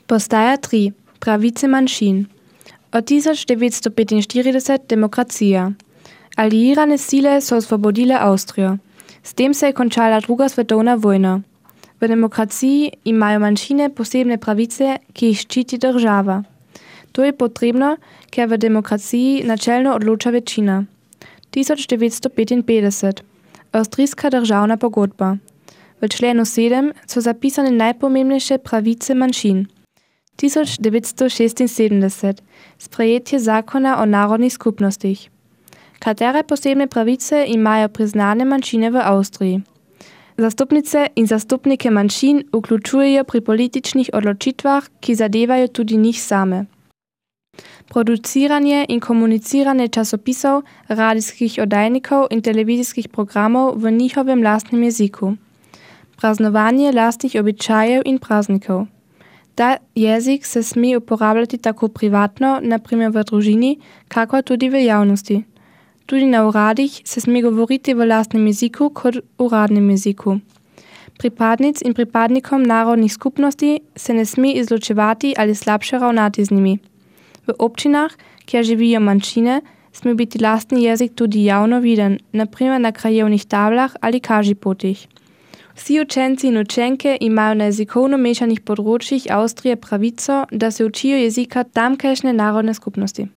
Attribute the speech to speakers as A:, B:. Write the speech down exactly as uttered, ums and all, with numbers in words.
A: Postaja tri. Prawice manjšin. Od tysiąc dziewięćset petinštirideset demokracija. Alliirane sile so osvobodile Austrijo. S tem se je končala druga svetovna vojna. V demokraciji imajo manjšine posebne pravice, ki jih ščiti država. To je potrebno, ker v demokraciji načelno odloča večina. tysiąc dziewięćset petinpetdeset. Avstrijska državna pogodba. V členu sedem so zapisane najpomembnejše pravice manjšin. tysiąc dziewięćset šestinsedemdeset. Sprejetje zakona o narodnih skupnostih. Katere posebne pravice imajo priznane manjšine v Avstriji? Zastupnice in zastupnike manjšin vključujejo pri političnih odločitvah, ki zadevajo tudi njih same. Produciranje in komuniciranje časopisov, radijskih oddajnikov in televizijskih programov v njihovem lastnem jeziku. Praznovanje lastnih običajev in praznikov. Ta jezik se sme uporabljati tako privatno, na primer v družini, kakor tudi v javnosti. Tudi na uradih se sme govoriti v lastnem jeziku kot uradnem jeziku. Pripadnic in pripadnikom narodnih skupnosti se ne sme izločevati ali slabše ravnati z njimi. V občinah, kjer živijo manjšine, sme biti lastni jezik tudi javno viden, na primer na krajevnih tablah ali kažipotih. Vsi učenci in učenke imajo na jezikovno mešanih področjih Avstrije pravico, da se učijo jezika tamkajšnje narodne skupnosti.